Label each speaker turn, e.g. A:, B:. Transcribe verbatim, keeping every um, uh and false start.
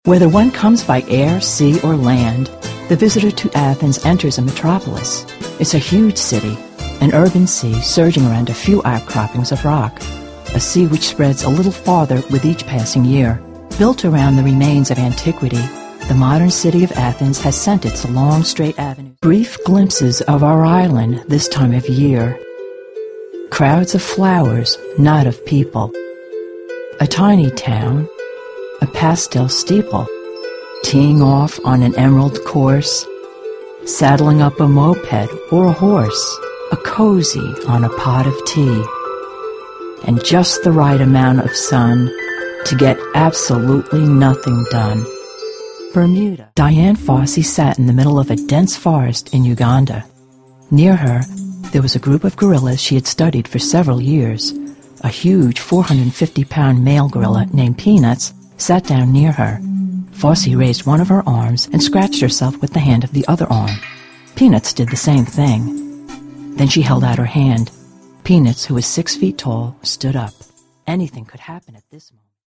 A: Whether one comes by air, sea, or land, the visitor to Athens enters a metropolis. It's a huge city, an urban sea surging around a few outcroppings of rock, a sea which spreads a little farther with each passing year. Built around the remains of antiquity, the modern city of Athens has sent its long, straight avenues. Brief glimpses of our island this time of year. Crowds of flowers, not of people. A tiny town, a pastel steeple, teeing off on an emerald course, saddling up a moped or a horse, a cozy on a pot of tea, and just the right amount of sun to get absolutely nothing done. Bermuda. Dian Fossey sat in the middle of a dense forest in Uganda. Near her, there was a group of gorillas she had studied for several years. A huge four hundred fifty pound male gorilla named Peanuts sat down near her. Fossey raised one of her arms and scratched herself with the hand of the other arm. Peanuts did the same thing. Then she held out her hand. Peanuts, who was six feet tall, stood up. Anything could happen at this moment.